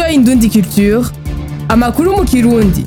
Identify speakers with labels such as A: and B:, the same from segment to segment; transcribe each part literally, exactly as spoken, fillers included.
A: Indundi Culture, amakuru mu Kirundi.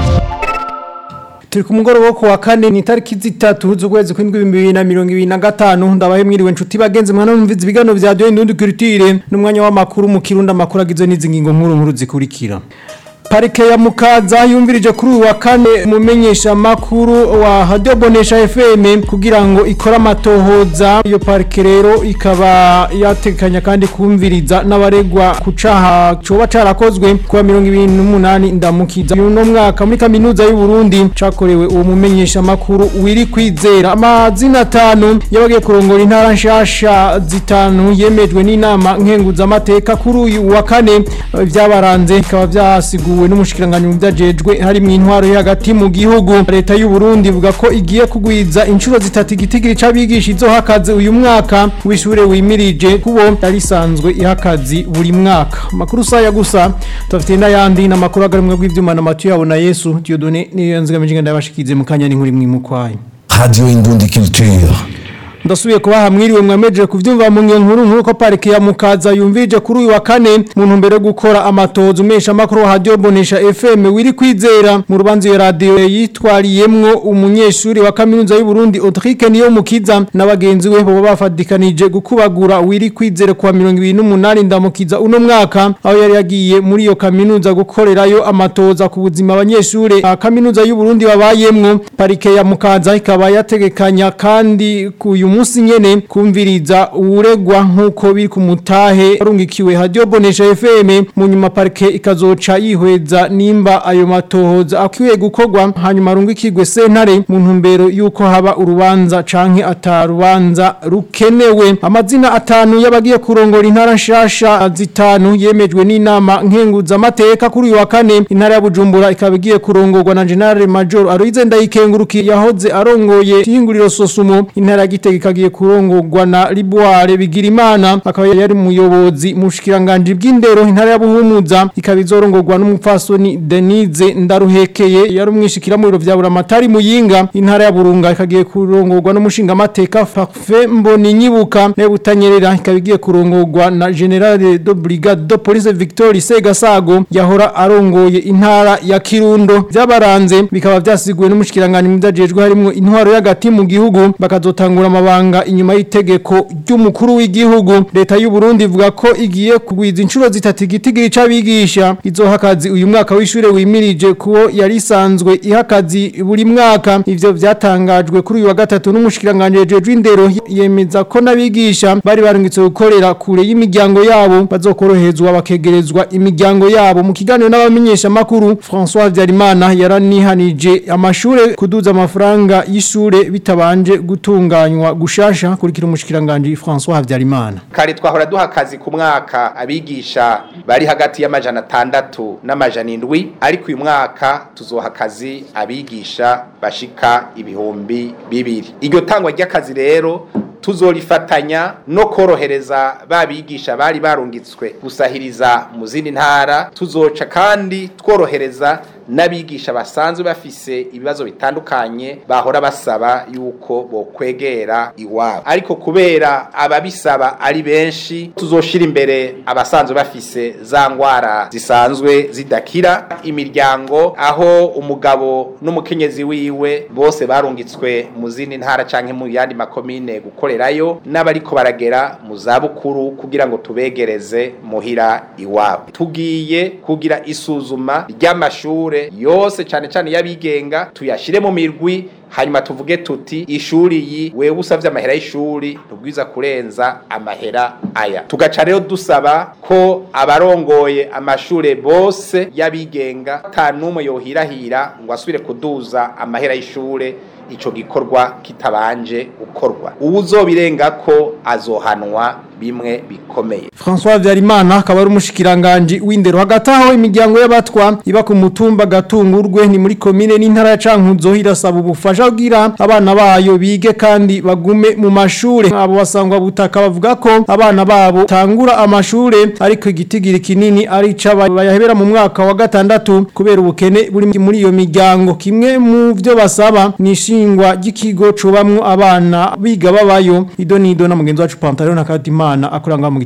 B: Turi ku mugoroba wo kuwa kane ni tariki zitatu z'ukwezi kw'indwi bibiri na mirongo ibiri na gatanu ndabaye mwiriwe nshuti bagenzi mwana numviza ibigano vya Radio Indundi Culture n'umwanya w'amakuru mu Kirundi amakuru agizwe n'izi ngingo nkuru nkuru zikurikira. Parike ya Mukaza yumvirije kuri uwa kane mumenyesha makuru wa Radio Bonesha F M kugira ngo ikora amatohoza. Iyo parike rero ikaba yatekanya kandi kumviriza n'abaregwa kucaha coba carakozwe kuwa mirongo ibiri n'umunani ndamukiza uno mwaka muri kaminuza y'u Burundi cakorewe uwo mumenyesha makuru wiri kwizera. Amazina atanu yabagiye kurongora intara nshasha zitanu yemejwe n'inama nkenguza amateka kuri uyu wa kane vyabaranze ikaba vyasigu n'umushikiranganje mu byajejwe hari mu intwaro hagati mu gihugu. Leta y'u Burundi ivuga ko igiye kugwiza inshuro zitatu igitigiri c'abigisha izohakaze uyu mwaka wishure wimirije kubo yarisanzwe ihakazi buri mwaka. Makuru saya gusa tufite ndayandi na makuru agarimwe bw'ivyuma na Mathieu yabona Yesu Dieudonné niyo nzigamije ndabashikize mu kanya n'inkuri mwimukwaye.
C: Radio Indundi Culture.
B: Ndasubiye kubaha mwiriwe mwameje kuvyumva mu nkuru nkuko parike ya Mukaza yumvirije kuri uyu wa kane mu ntumbero yo gukora amatozo umesha makuru Radio Bonesha F M wiri kwizera mu rubanzo ya radio yitwariyemwo umunyeshuri wa kaminuza y'u Burundi Audric niyo mukiza n'abagenzi we bo bafadikanije gukubagura wiri kwizera kwa mirongo ibiri n'umunani ndamukiza uno mwaka aho yari yagiye muri iyo kaminuza gukorerayo amatoza ku buzima abanyeshuri a kaminuza y'u Burundi babayemwo. Parike ya Mukaza ikaba yategekanya kandi ku musi nyene kumviriza uregwa nkuko biri ku mutahe arungikiwe Radio Bonesha F M mu nyuma parike ikazoca yihweza nimba ayo matohoza akwiye gukorwa hanyuma arungikirwe sentare mu ntumbero yuko haba urubanza canke atarubanza rukenewe. Amazina atanu yabagiye kurongora intara nshasha zitanu yemejwe n'inama nkenguza amateka kuri uyu wa kane. Intara ya Bujumbura ikabigiye kurongorwa na General Major Aloise Ndayikengurukiye yahoze arongoye ihinguriro Sosumo. Intara Gitega kagiye kurongorwa na Liboire Bigirimana akaba yari muyobozi mushikiranganje bw'indero. Intara ya Buhumuza ikabizorongorwa n'umupfasoni Denise Ndaruhekeye yari umwishikira mu biro vya Buramatari Muyinga. Intara ya Burunga ikagiye kurongorwa n'umushinga amateka Parfait Mboni Nyibuka ne Butanyerera ikabigiye kurongorwa na General de Brigade de Police Victor Segasago yahora arongoye intara ya Kirundo. Vyabaranze bikaba vyasiguwe n'umushikiranganje mudajejwe harimo intwaro y'agati mu gihugu bakazotangura amabanga inyuma y'itegeko ry'umukuru w'igihugu. Leta y'u Burundi ivuga ko igiye kugwiza inshuro zitatu igitigiri c'abigisha izohakazi uyu mwaka w'ishure wimirije kuwo yarisanzwe ihakazi buri mwaka. Ivyo vyatangajwe kuri uyu wa gatatu n'umushikiranganje jejwe indero yemeza ko nabigisha bari barungitse gukorera kure y'imiryango yabo bazokoroherezwa bakegerezwa imiryango yabo. Mu kiganiro n'abamenyesha makuru François Vyarimana yaranihanije amashure kuduza amafaranga y'ishure bitabanje gutunganywa gushasha kurikira umushikiranganje François Havyarimana.
D: Kare twahora duha akazi ku mwaka abigisha bari hagati y'amajana atandatu n'amajana indwi ariko uyu mwaka tuzoha akazi abigisha bashika ibihumbi bibiri. Iryo tangwa ry'akazi rero tuzorifatanya no korohereza babigisha bari barungitswe gusahiriza mu zindi ntara. Tuzoca kandi tworohereza n'abigisha basanzwe bafise ibibazo bitandukanye bahora basaba yuko bokwegera iwabo, ariko kubera ababisaba ari benshi tuzoshira imbere abasanzwe bafise za ngwara zisanzwe zidakira. Imiryango aho umugabo n'umukenyezi wiwe bose barungitswe mu zindi ntara canke mu yandi makomine gukorerayo n'abariko baragera mu zabukuru kugira ngo tubegereze muhira iwabo. Tugiye kugira isuzuma ry'amashure yose cyane cyane yabigenga tuyashire mu mirwi hanyuma tuvuge tuti ishuri yi wewe usavye amahera y'ishuri tubwiza kurenza amahera aya. Tugaca rero dusaba ko abarongoye amashure bose yabigenga tanumwe yohirahira ngo asubire kuduza amahera y'ishure ico gikorwa kitabanje gukorwa. Uwuzobirenga ko azohanwa bimwe bikomeye.
B: François Vyarimana akaba ari umushikiranganje w'indero. Hagati aho imiryango y'abatwa iba ku mutumba Gatungurwe ni muri komine n'intara ya Cankuzo irasaba ubufasha kugira abana bayo bige kandi bagume mu mashure. Abo basangwa butaka bavuga ko abana babo tangura amashure ariko igitigiri kinini ari caba bayahebera mu mwaka wa gatandatu kubera ubukene buri muri iyo miryango. Kimwe mu byo basaba ni ishingwa ry'ikigo cubamwo abana biga babayo. Idonido na mugenzi wacu Pantaleon na Kadimana akuranga mu gice c'ubusa.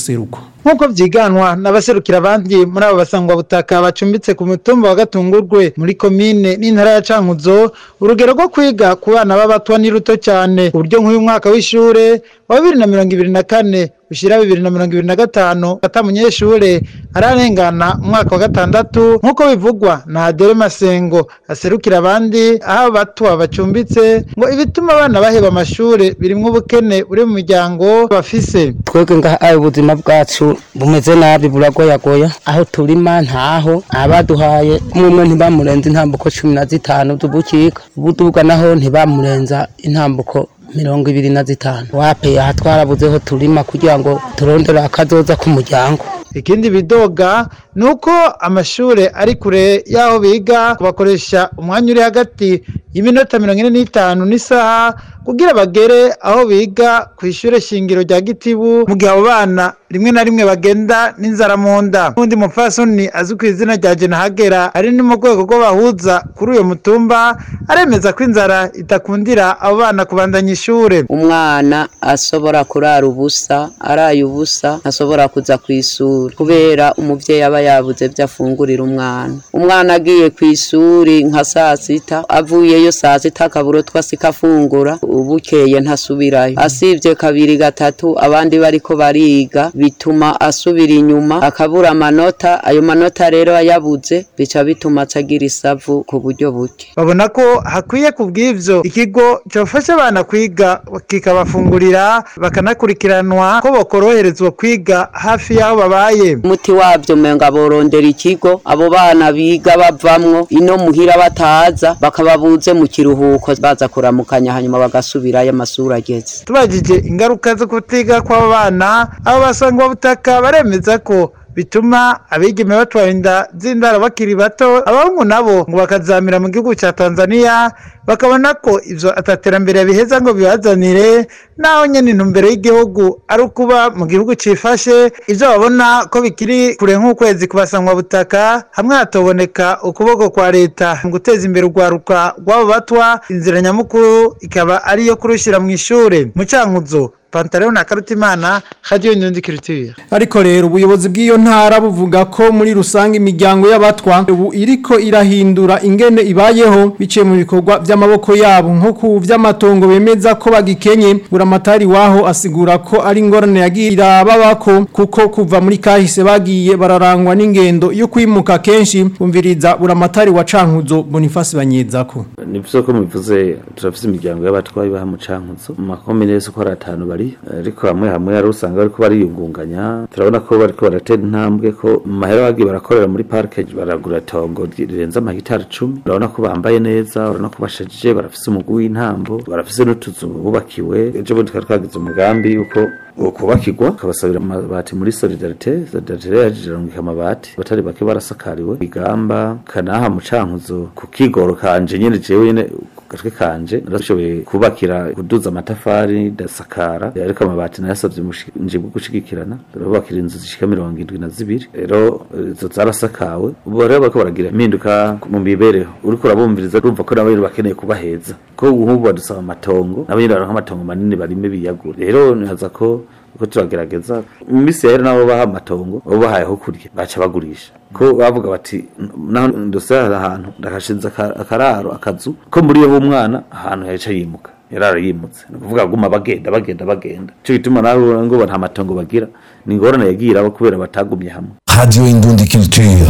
B: y'ubuseruko
E: nkuko vyiganwa n'abaserukira abandi muri abo basangwa butaka bacumbitse ku mutumba wa Gatungurwe muri komine n'intara ya Cankuzo urugero rwo kwiga ku bana b'abatwa ni ruto cyane uburyo nk'uyu mwaka w'ishure wa bibiri na mirongo ibiri na kane ushira bibiri na mirongo ibiri na gatanu atamunyeshure ararengana umwaka wa gatandatu nkuko bivugwa na Adere Masengo aserukira abandi aho batwa bacumbitse ngo ibituma abana baheba amashure birimwe ubukene uri mu miryango bafise
F: twebwe ngaha ubuzima bwacu bumeze nabi buragoyagoya aho turima ntaho abaduhaye umwe ntibamurenza intambuko cumi na zitanu z'ubukika ubuduga naho ntibamurenza intambuko mirongo ibiri na zitanu wape aha twarabuzeho turima kugira ngo turondere akazoza ku muryango
E: ikindi bidoga nuko amashure ari kure yaho biga bakoresha umwanya uri hagati y'iminota mirongo ine n'itanu n'isaha kugira bagere aho biga ku ishure shingiro rya Gitibu mu gihe abo bana rimwe na rimwe bagenda n'inzara mu nda undi mupfasoni azwi ku izina rya Jenahagera ari ni mu rwego rwo bahuza kuri uyo mutumba aremeza ko inzara itakundira abo bana kubandanya ishure
G: umwana asobora kurara ubusa araye ubusa asobora kuza ku ishure kubera umuvyeyi aba yabuze vyafungurira umwana umwana agiye ku ishure nka saa sita avuyeyo saa sita akaburo twasikafungura ubukeye ntasubirayo asivye kabiri gatatu abandi bariko bariga bituma asubira inyuma akabura amanota ayo manota rero ayabuze bica bituma atagira isavu ku buryo buke
E: babona ko hakwiye kubw'ivyo ikigo cyofasha abana kwiga kikabafungurira bakanakurikiranwa ko bokoroherezwa kwiga hafi yaho babaye
G: muti wavyo menga borondera ikigo abo bana biga bavamwo ino muhira bataza bakababuze mu kiruhuko baza kuramukanya hanyuma bagasubirayo amasura ageze
E: tubajije ingaruka zo kutiga kw'abo bana abo basangwa butaka baremeza ko bituma abigeme batwara inda z'indaro bakiri bato abahungu nabo ngo bakazamira mu gihugu cya Tanzania bakabona ko ivyo ataterambere biheza ngo bibazanire naho nyene intumbero y'igihugu ari ukuba mu gihugu cifashe ivyo babona ko bikiri kure nk'ukwezi kubasangwa butaka hamwe hatoboneka ukuboko kwa leta mu guteza imbere urwaruka rw'abo batwa inzira nyamukuru ikaba ariyo kurushira mu ishure mu Cankuzo Pantaleo na Karutimana Radio Nyundi Culture.
B: Ariko rero ubuyobozi bw'iyo ntara buvuga ko muri rusange imiryango y'abatwa ubu iriko irahindura ingene ibayeho biciye mu bikorwa by'amaboko yabo nko ku vy'amatongo bemeza ko bagikenye buramatari waho asigura ko ari ingorane yagira babako kuko kuva muri kahise bagiye bararangwa n'ingendo yo kwimuka kenshi bumviriza buramatari wa Cankuzo Boniface Banyezako.
H: Nivyo ko mubivuze turafise imiryango y'abatwa ibaha mu Cankuzo mu makomine yose ko atanu ariko hamwe hamwe yari usanga bariko bariyungunganya turabona ko bariko baratera intambwe ko mu mahera bagiye barakorera muri parke baragura tongo rirenza amahitari cumi urabona ko bambaye neza urabona ko bashajije barafise umugwi w'intambo barafise n'utuzu bubakiwe ejo bundi twagize umugambi yuko ukubakirwa kabasabira amabati muri solidarite solidarite yajirangika amabati batari bake barasakariwe igamba kanaha mu Cankuzo ku kigoro kanje nyene jewe nyene gatwe kanje narashoboye kubakira kuduza amatafari dasakara ariko amabati nayasavye nje gushigikirana barubakira inzu zishika mirongo indwi na zibiri rero izo zarasakawe ubu rero bako baragira impinduka mu mibereho uriko urabumviriza urumva ko nabo bakeneye kubaheza ko ubu badusaba amatongo nabo nyine baronka amatongo manini barime biyagura rero naza ko uko turagerageza mu misi yari nabo baha amatongo abo bahayeho kurya baca bagurisha ko bavuga bati naho ndosera ahantu ndakashinza akararo akazu ko muri yo umwana ahantu yaca yimuka yarara yimutse nukuvuga guma bagenda bagenda bagenda cyo gituma naho ngo nta matongo bagira ni ngorane yagira abo kubera batagumye hamwe.
C: Radio Indundi Culture.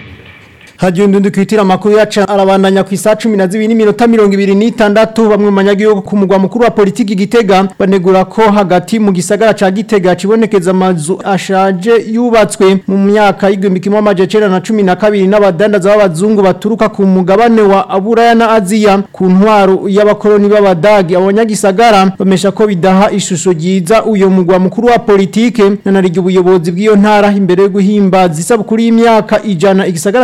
B: Hajyo ndundi kwitira makuru yaca arabandanya ku isa cumi na zibiri n'iminota mirongo ibiri n'itandatu bamwe manyagihugu ku mugwa mukuru wa politiki Gitega banegura ko hagati mu gisagara ca Gitega cibonekeza amazu ashaje yubatswe mu myaka y'igihumbi kimwe amajana icenda na cumi na kabiri n'abadandaza b'abazungu baturuka ku mugabane wa Aburaya na Aziya ku ntwaro y'abakoloni b'abadagi abanyagisagara bamesha ko bidaha ishusho ryiza uyo mugwa mukuru wa politike nanarije ubuyobozi bw'iyo ntara imbere yo guhimbaza isabukuru y'imyaka ijana igisagara ca Gitega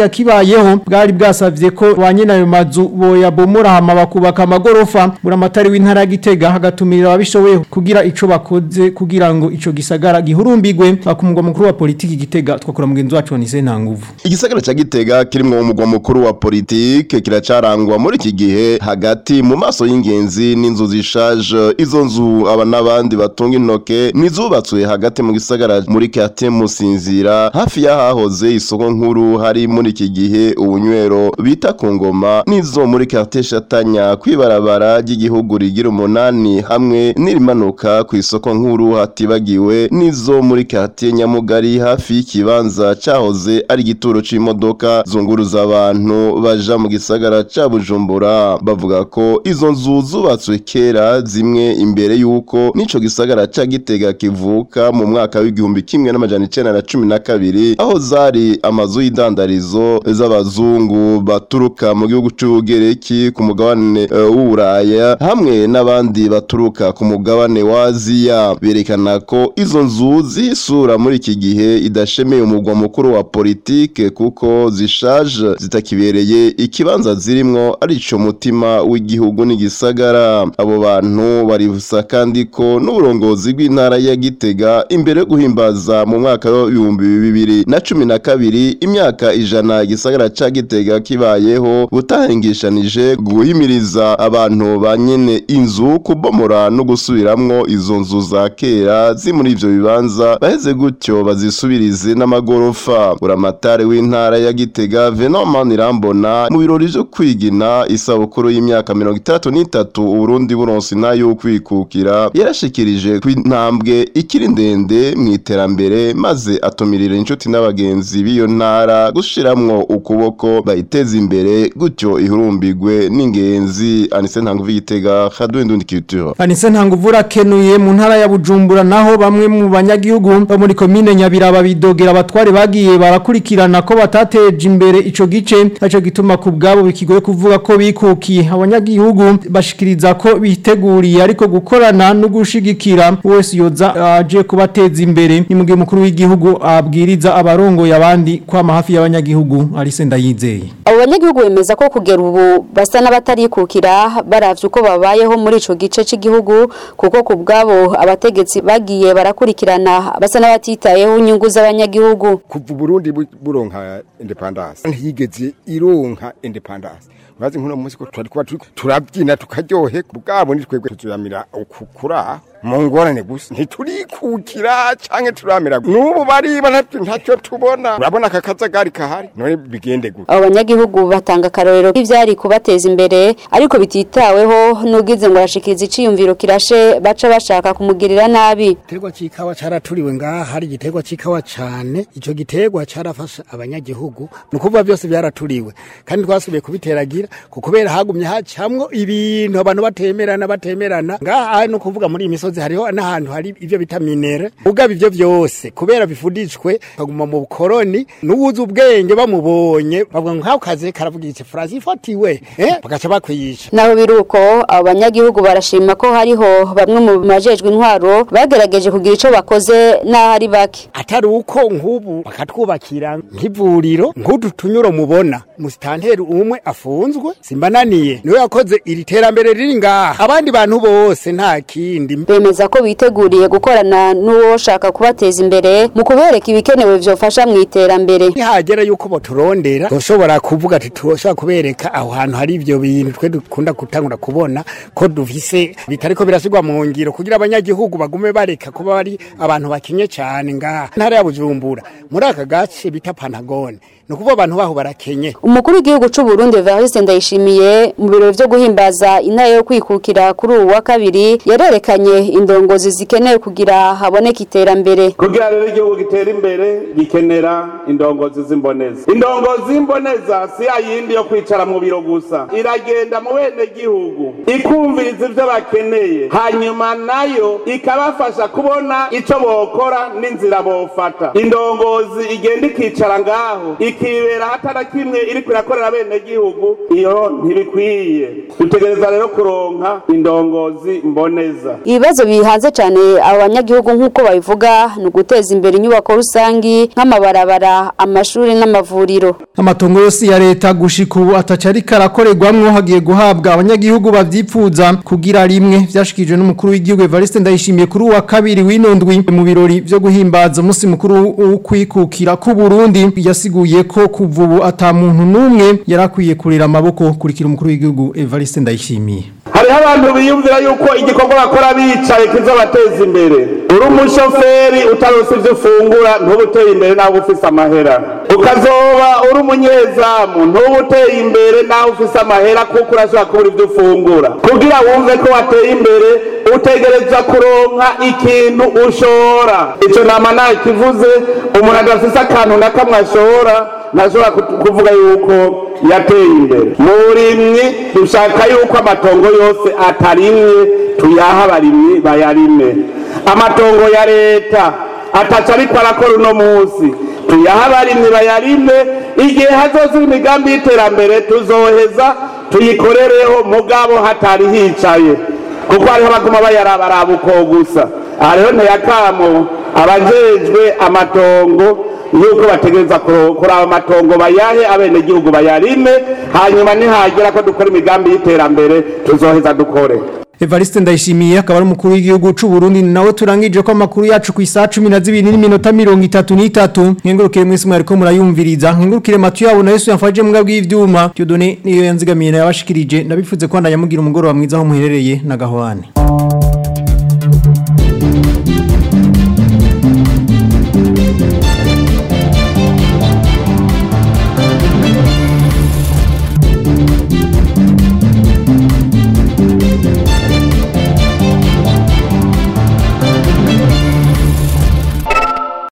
B: Gitega kibayeho bwari bwasavye ko banyene ayo mazu boyabomora hama bakubaka amagorofa buramatari w'intara ya Gitega hagatumira ababishoboye kugira ico bakoze kugira ngo ico gisagara gihurumbigwe bakumugwa mukuru wa politiki Gitega twakora mugenzi wacu ni Sentanguvu.
I: Igisagara ca Gitega kirimwo umugwa mukuru wa politiki kiracarangwa muri iki gihe hagati mu maso y'ingenzi n'inzu zishaje izo nzu aba nabandi batunga intoke nizubatswe hagati mu gisagara muri quartier Musinzira hafi yahahoze isoko nkuru hari muri iki gihe ubunywero bita ku ngoma nizo muri quartier Shatanya kwibarabara ry'igihugu rigira umunani hamwe n'irimanuka ku isoko nkuru hatibagiwe nizo muri quartier Nyamugari hafi y'ikibanza cahoze ari gituro c'imodoka zunguruza abantu baja mu gisagara ca Bujumbura bavuga ko izo nzu zubatswe kera zimwe imbere yuko nico gisagara ca Gitega kivuka mu mwaka w'igihumbi kimwe n'amajana icenda na cumi na kabiri aho zari amazu y'idandarizo z'abazungu baturuka mu gihugu c'Ubugereki ku mugabane uh, w'Uburaya hamwe n'abandi baturuka ku mugabane wa Aziya berekana ko izo nzu zisura muri iki gihe idashemeye umugwa mukuru wa politike kuko zishaje zitakibereye ikibanza zirimwo ari ico mutima w'igihugu n'igisagara abo bantu barivusa kandi ko n'uburongozi bw'intara ya Gitega imbere yo guhimbaza mu mwaka w'ibihumbi bibiri na cumi na kabiri imyaka ijana igisagara ca Gitega kibayeho butahengeshanije guhimiriza abantu banyene inzu kubomora no gusubiramwo izo nzu za kera zi muri ivyo bibanza baheze gutyo bazisubirize n'amagorofa uramatare w'intara ya Gitega Venant Irambona mu birori byo kwigina isabukuru y'imyaka mirongo itandatu n'itatu Uburundi buronse nayo kwikukira yarashikirije kw'intambwe ikiri ndende mu iterambere maze atumirira inshuti n'abagenzi biyo ntara gushiramwo ukuboko bayiteza imbere gutyo ihurumbigwe n'ingenzi Anise Ntanguvu Gitega Radio Indundi Culture.
B: Anise Ntanguvu rakenuye mu ntara ya Bujumbura naho bamwe mu banyagihugu bo muri commune Nyabiraba bidogera abatware bagiye barakurikirana ko batateje imbere ico gice aco gituma ku bwabo bikigoye kuvuga ko bikukiye abanyagihugu bashikiriza ko biteguriye ariko gukorana no gushigikira wese yoza aje kubateza imbere ni mugihe mukuru w'igihugu abwiriza abarongo yabandi kwa mahafi y'abanyagihugu Alice Ndayizeye.
J: Abo banyagihugu bemeza ko kugera ubu basa n'abatarikukira baravye uko babayeho muri ico gice c'igihugu kuko ku bwabo abategetsi bagiye barakurikirana basa n'abatitayeho inyungu z'abanyagihugu.
K: Kuva Burundi buronka independence ntiyigeze ironka independence urazi nkuno munsi ko twari kuba turabyina tukaryohe bwabo ni twebwe tuzuramira ukukura mu ngorane gusa ntiturikukira canke turamira n'ubu bari ntacyo tubona urabona akakazagari kahari none bigende gute.
J: Abo banyagihugu batanga karorero ivyari kubateza imbere ariko bititaweho nugize ngo arashikiriza iciyumviro kirashe baca bashaka kumugirira nabi.
L: Igiterwa cikawa caraturiwe ngaha hari igiterwa cikawa cane ico giterwa carafasha abanyagihugu nukuvuga byose byaraturiwe kandi twasubiye kubiteragira kukubera hagumye hacamwo ibintu abantu batemerana batemerana ngaha no kuvuga muri imisozi hariho n'ahantu hari ivyo bitaminere ugaba ivyo byose kubera bifudicwe kaguma mu bukoroni n'ubuzu ubwenge bamubonye bavuga ngo kaze karavuga iki phrase ifatiwe eh bagaca bakwiyisha.
J: Naho biruko abanyagihugu barashima ko hariho bamwe mu majejwe intwaro bagerageje kugira ico bakoze n'ahari bake
L: atari uko nk'ubu bakatwubakira nk'ivuriro nk'udu tunyuro mubona musitanteri umwe afunzwe simbananiye niwe yakoze iri terambere riri ngaha abandi bantu bose nta kindi
J: bemeza ko biteguriye gukorana n'uwo shaka kubateza imbere mu kubereka ibikenewe vyofasha mu iterambere.
L: Ihagera yuko boturondera ushobora kuvuga ati tushobora kubereka aho hantu hari ivyo bintu twe dukunda gutangura kubona ko dufise bitariko birashigwa mu ngiro kugira abanyagihugu bagume bareka kuba bari abantu bakinye cyane ngaha ntara ya Bujumbura muri aka gace bita Pantagone nukuvuga abantu baho barakenye.
J: Umukuru w'igihugu c'u Burundi Evariste Ndayishimiye mu biro byo guhimbaza inaye yo kwikukira kuri uwa kabiri yarerekanye indongozi zikenewe kugira haboneka iterambere.
M: Kugira rero igihugu gitera imbere gikenera indongozi zimboneza. Indongozi imboneza si ayindi yo kwicara mu biro gusa iragenda mu bene gihugu ikumviriza ivyo bakeneye hanyuma nayo ikabafasha kubona ico bokora n'inzira bofata. Indongozi igenda ikicara ngaho ikibera hatara kimwe iri kurakorera bene gihugu iyo ntibikwiye dutegereza rero kuronka indongozi mboneza.
J: Ibibazo bihanze cyane abanyagihugu nk'uko babivuga ni uguteza imbere inyubako rusangi nk'amabarabara, amashuri n'amavuriro.
B: Amatongo yose ya leta gushika ubu atacari karakorerwamwo hagiye guhabwa abanyagihugu bavyipfuza kugira rimwe vyashikijwe n'umukuru w'igihugu Evariste Ndayishimiye kuri wa kabiri w'inondwi mu birori vyo guhimbaza umunsi mukuru w'ukwikukira ku Burundi. Yasiguye ko kuva ubu ata muntu numwe yarakwiye kurira amaboko kurikira umukuru w'igihugu Evariste Ndayishimiye.
M: Hariho abantu biyumvira yuko igikorwa bakora bicaye kizobateza imbere. Uri umushoferi utarose ivyo ufungura ntubuteye imbere nawe ufise amahera. Ukazoba uri umunyezamu ntubuteye imbere nawe ufise amahera kuko urashobora kubura ivyo ufungura. Kugira wumve ko wateye imbere utegereza kuronka ikintu ushora. Ico nama nayo kivuze umuntu adafise akantu na kamwe ashora ntashobora kuvuga yuko yateye imbere. Murimyi dushaka yuko amatongo yose atarimwe tuyaha abarimyi bayarime. Amatongo ya leta ataca ariko arakora uno munsi tuyaha abarimyi bayarime. Igihe hazoza imigambi y'iterambere tuzoheza tuyikorereho mugabo hatari hicaye kuko hariho abaguma bayarabaraba uko gusa. Aha rero ntiyakamo abajejwe amatongo yuko bategereza kuraba amatongo bayahe abenegihugu bayarime, hanyuma nihagera ko dukora imigambi y'iterambere tuzoheza dukore.
B: Evariste Ndayishimiye akaba ari umukuru w'igihugu c'u Burundi. Nawe turangije ko amakuru yacu ku isaha cumi na zibiri n'iminota mirongo itatu n'itatu. Nkengurukire mwese mwariko murayumviriza, nkengurukire Mathieu yabo na Yesu yamfaje mbwa bw'ivyuma. Dieudonné niyo yanzigamiye nabashikirije, ndabifuze ko ndanya mugira umugoroba mwiza aho muherereye na Gahwane.